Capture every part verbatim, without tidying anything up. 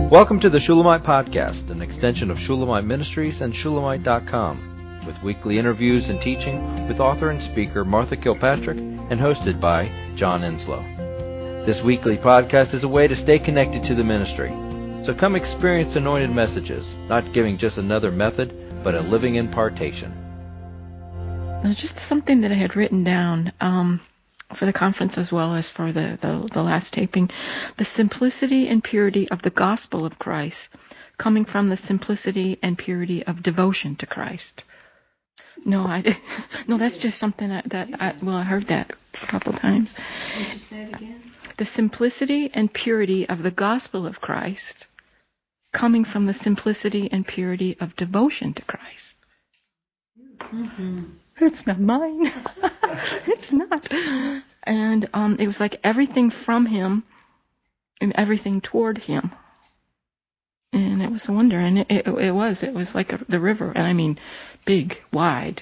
Welcome to the Shulamite Podcast, an extension of Shulamite Ministries and Shulamite dot com, with weekly interviews and teaching with author and speaker Martha Kilpatrick and hosted by John Enslow. This weekly podcast is a way to stay connected to the ministry. So come experience anointed messages, not giving just another method, but a living impartation. Just something that I had written down um, for the conference as well as for the, the, the last taping. The simplicity and purity of the gospel of Christ, coming from the simplicity and purity of devotion to Christ. No, I no, that's just something that, that I, well, I heard that a couple times. Would you say it again? The simplicity and purity of the gospel of Christ, coming from the simplicity and purity of devotion to Christ. Mm-hmm. It's not mine. It's not. And um, it was like everything from him and everything toward him. And it was a wonder. And it, it, it was. It was like a, the river. And I mean, big, wide,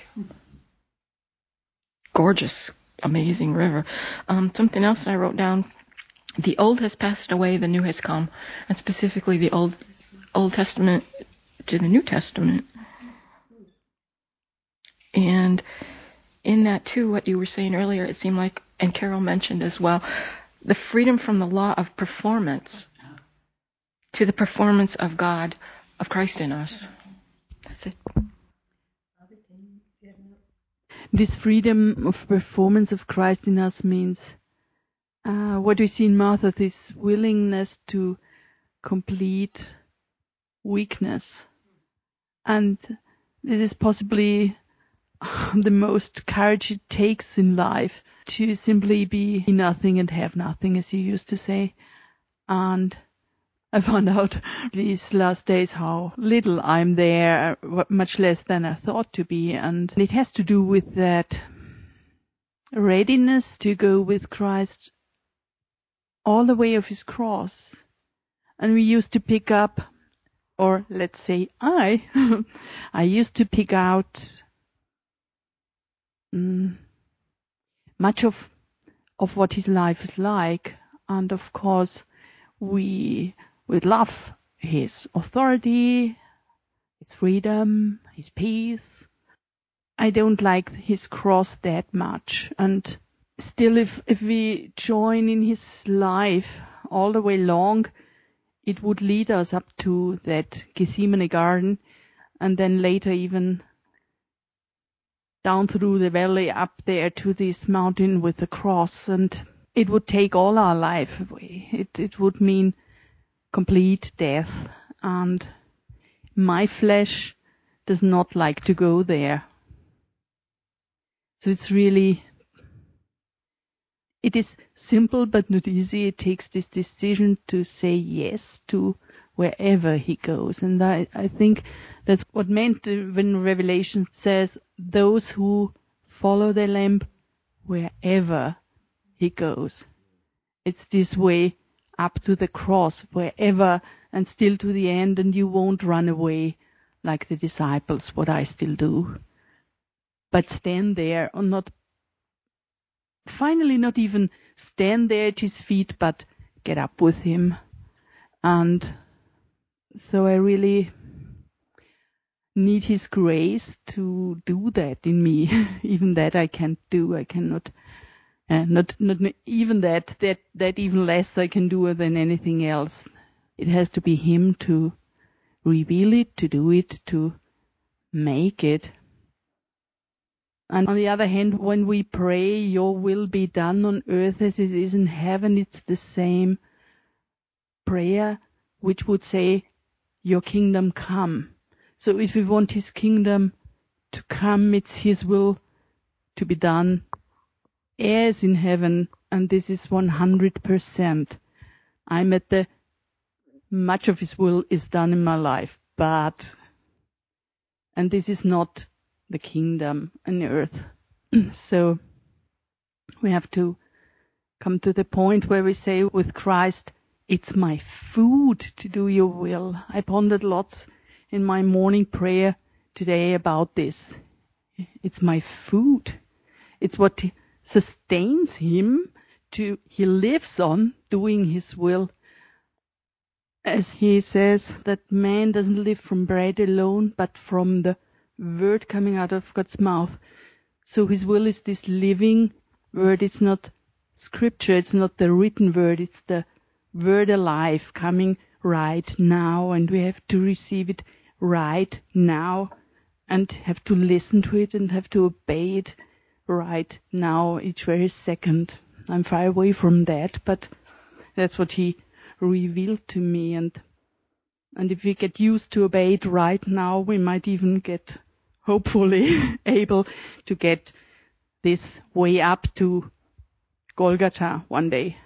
gorgeous, amazing river. Um, something else that I wrote down. The old has passed away, the new has come. And specifically the Old Old Testament to the New Testament. And in that, too, what you were saying earlier, it seemed like, and Carol mentioned as well, the freedom from the law of performance to the performance of God, of Christ in us. That's it. This freedom of performance of Christ in us means uh, what we see in Martha, this willingness to complete weakness. And this is possibly the most courage it takes in life, to simply be nothing and have nothing, as you used to say. And I found out these last days how little I'm there, much less than I thought to be. And it has to do with that readiness to go with Christ all the way of his cross. And we used to pick up, or let's say I, I used to pick out Mm, much of of what his life is like, and of course we we love his authority, his freedom, his peace. I don't like his cross that much, and still if if we join in his life all the way long, it would lead us up to that Gethsemane garden, and then later even down through the valley up there to this mountain with the cross, and it would take all our life away. It it would mean complete death, and my flesh does not like to go there. So it's really, it is simple but not easy. It takes this decision to say yes to wherever he goes. And I, I think that's what meant when Revelation says, those who follow the Lamb wherever he goes. It's this way up to the cross, wherever, and still to the end, and you won't run away like the disciples, what I still do. But stand there, or not, finally not even stand there at his feet, but get up with him. And so I really need his grace to do that in me. Even that I can't do. I cannot, uh, not, not even that, that, that even less I can do than anything else. It has to be him to reveal it, to do it, to make it. And on the other hand, when we pray, your will be done on earth as it is in heaven, it's the same prayer which would say, your kingdom come. So if we want his kingdom to come, it's his will to be done as in heaven, and this is one hundred percent. I'm at the, much of his will is done in my life, but, and this is not the kingdom on earth. So we have to come to the point where we say with Christ, it's my food to do your will. I pondered lots in my morning prayer today about this. It's my food. It's what sustains him to, he lives on doing his will. as he says that man doesn't live from bread alone, but from the word coming out of God's mouth. So his will is this living word. It's not scripture. It's not the written word. It's the word alive coming right now. And we have to receive it right now and have to listen to it and have to obey it right now, each very second. I'm far away from that, but that's what he revealed to me. And and if we get used to obey it right now, we might even get, hopefully, able to get this way up to Golgotha one day.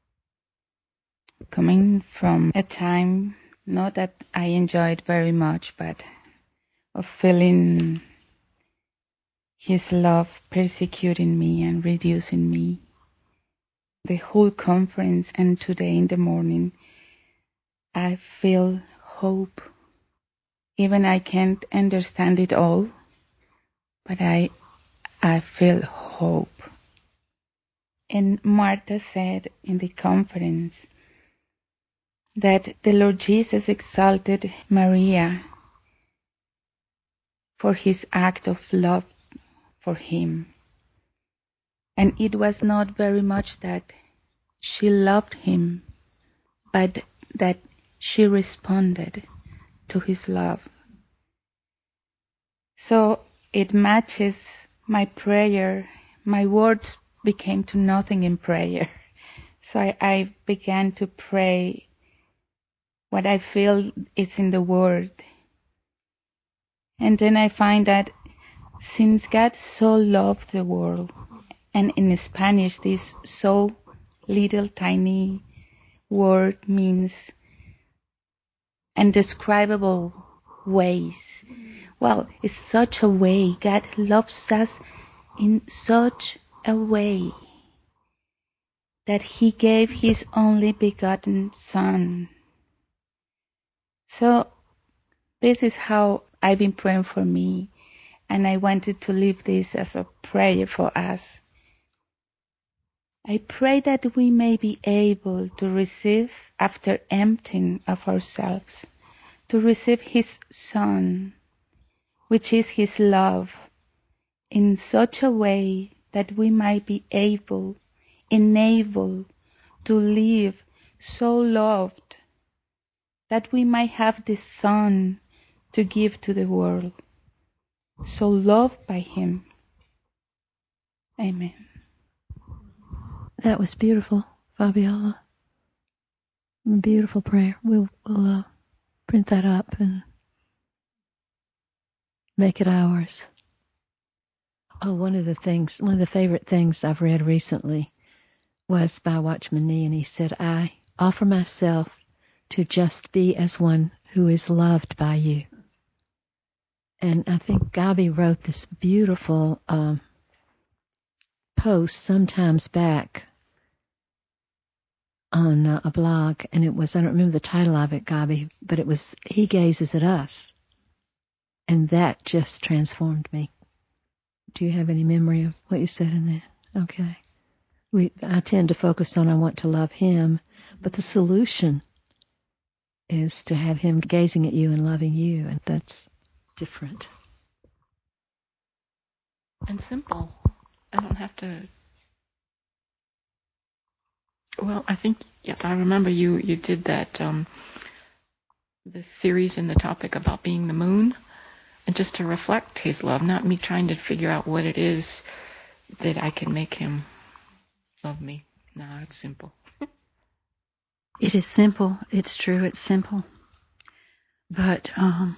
Coming from a time, not that I enjoyed very much, but of feeling his love persecuting me and reducing me. The whole conference and today in the morning, I feel hope. Even I can't understand it all, but I, I feel hope. And Martha said in the conference that the Lord Jesus exalted Maria for his act of love for him. And it was not very much that she loved him, but that she responded to his love. So it matches my prayer. My words became to nothing in prayer. So I, I began to pray what I feel is in the Word. And then I find that since God so loved the world, and in Spanish this so little tiny word means indescribable ways. Well, it's such a way. God loves us in such a way that he gave his only begotten Son. So this is how I've been praying for me, and I wanted to leave this as a prayer for us. I pray that we may be able to receive, after emptying of ourselves, to receive his Son, which is his love, in such a way that we might be able, enabled to live so loved, that we might have the Son to give to the world, so loved by him. Amen. That was beautiful, Fabiola. Beautiful prayer. We'll, we'll uh, print that up and make it ours. Oh, one of the things, one of the favorite things I've read recently was by Watchman Nee, and he said, I offer myself to just be as one who is loved by you. And I think Gabi wrote this beautiful um, post sometimes back on uh, a blog, and it was, I don't remember the title of it, Gabi, but it was, He Gazes at Us. And that just transformed me. Do you have any memory of what you said in there? Okay. We, I tend to focus on I want to love him, but the solution is to have him gazing at you and loving you, and that's different. And simple. I don't have to... Well, I think, yeah, I remember you, you did that, um, this series in the topic about being the moon, and just to reflect his love, not me trying to figure out what it is that I can make him love me. No, it's simple. It is simple. It's true. It's simple. But um,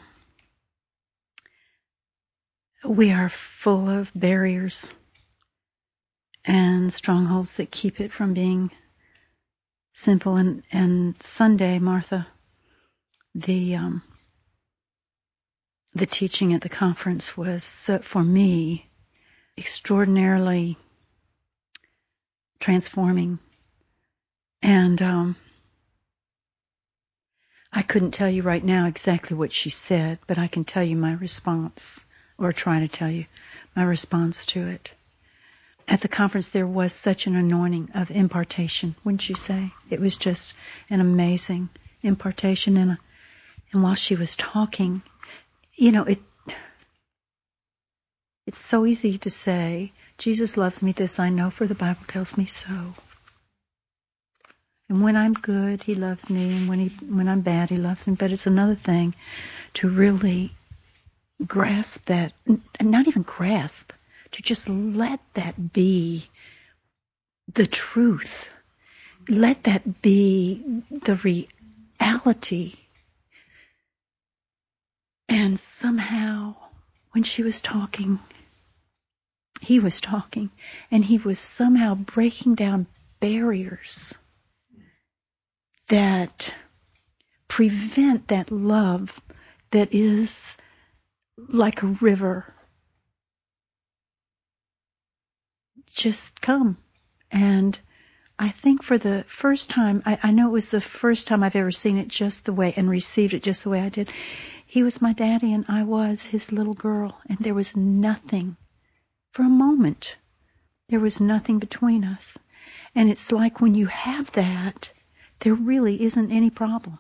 we are full of barriers and strongholds that keep it from being simple. And, and Sunday, Martha, the um, the teaching at the conference was, uh, for me, extraordinarily transforming. And um, I couldn't tell you right now exactly what she said, but I can tell you my response, or try to tell you my response to it. At the conference, there was such an anointing of impartation, wouldn't you say? It was just an amazing impartation. And, and while she was talking, you know, it it's so easy to say, Jesus loves me, this I know, for the Bible tells me so. And when I'm good, he loves me, and when he when I'm bad, he loves me. But it's another thing to really grasp that, and not even grasp, to just let that be the truth. Let that be the reality. And somehow, when she was talking, he was talking, and he was somehow breaking down barriers that prevent that love that is like a river. Just come. And I think for the first time, I, I know it was the first time I've ever seen it just the way and received it just the way I did. He was my daddy and I was his little girl, and there was nothing. For a moment, there was nothing between us. And it's like when you have that, there really isn't any problem.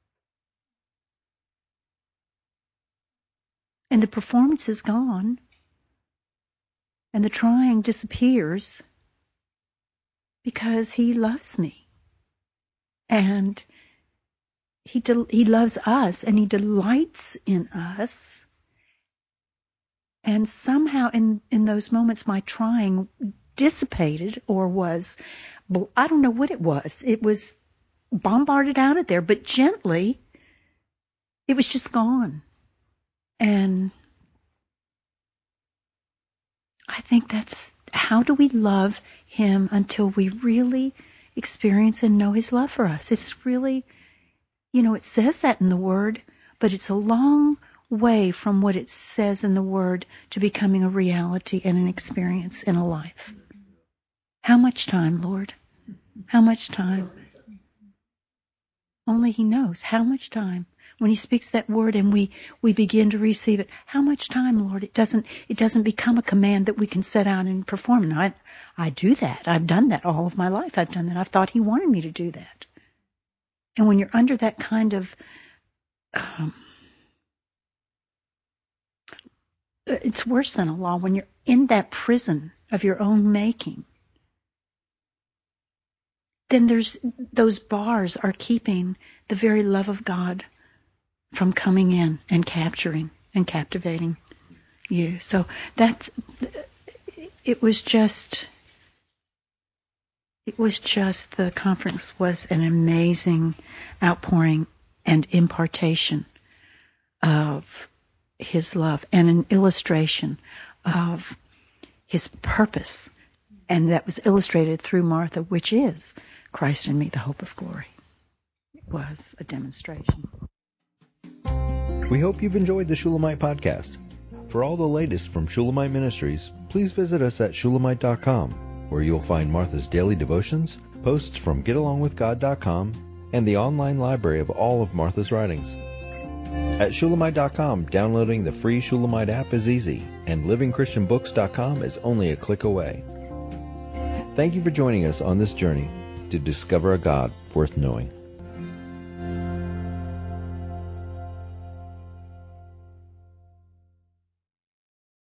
And the performance is gone, and the trying disappears because he loves me. And he del- he loves us, and he delights in us. And somehow in, in those moments, my trying dissipated, or was, I don't know what it was. It was bombarded out of there, but gently, it was just gone. And I think that's, how do we love him until we really experience and know his love for us? It's really, you know, it says that in the Word, but it's a long way from what it says in the Word to becoming a reality and an experience in a life. How much time, Lord? How much time? Only he knows how much time. When he speaks that word and we, we begin to receive it, how much time, Lord? It doesn't it doesn't become a command that we can set out and perform. And I, I do that. I've done that all of my life. I've done that. I've thought he wanted me to do that. And when you're under that kind of, um, it's worse than a law. When you're in that prison of your own making, then there's those bars are keeping the very love of God from coming in and capturing and captivating you. So that's, it was just, it was just, the conference was an amazing outpouring and impartation of his love and an illustration of his purpose. And that was illustrated through Martha, which is Christ in me, the hope of glory. It was a demonstration. We hope you've enjoyed the Shulamite podcast. For all the latest from Shulamite Ministries, please visit us at shulamite dot com, where you'll find Martha's daily devotions, posts from get along with god dot com, and the online library of all of Martha's writings. At shulamite dot com, downloading the free Shulamite app is easy, and living christian books dot com is only a click away. Thank you for joining us on this journey to discover a God worth knowing.